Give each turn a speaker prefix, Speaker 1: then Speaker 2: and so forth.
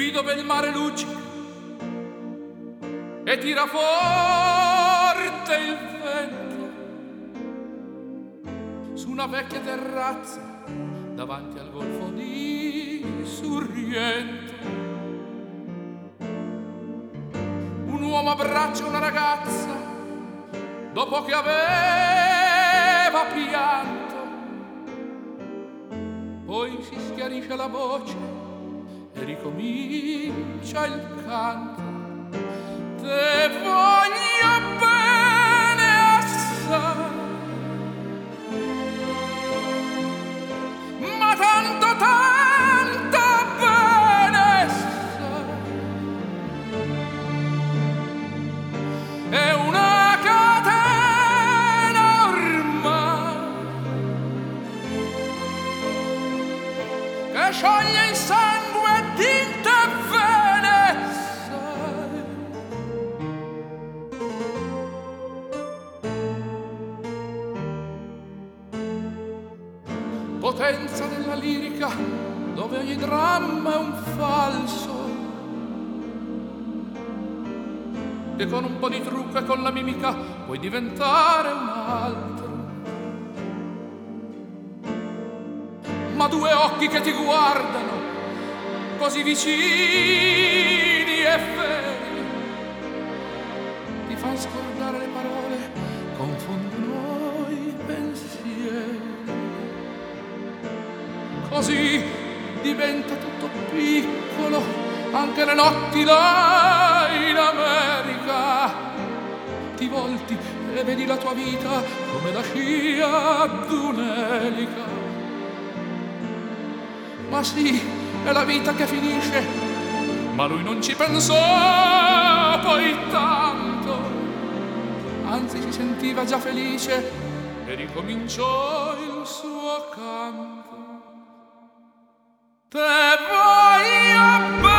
Speaker 1: lì dove il mare luccica e tira forte il vento, su una vecchia terrazza davanti al golfo di Sorrento. Un uomo abbraccia una ragazza dopo che aveva pianto, poi si schiarisce la voce e ricomincia il canto. Te voglio bene assai, ma tanto bene sai. È una catena ormai che scioglie il sangue di te bene sai. Potenza della lirica dove ogni dramma è un falso, e con un po' di trucco e con la mimica puoi diventare un altro. Ma due occhi che ti guardano così vicini e feri ti fan scordare le parole, confondono i pensieri. Così diventa tutto piccolo, anche le notti là in America. Ti volti e vedi la tua vita come la scia d'un'elica. Ma sì, è la vita che finisce, ma lui non ci pensò poi tanto, anzi si sentiva già felice e ricominciò il suo canto. Te voglio bene.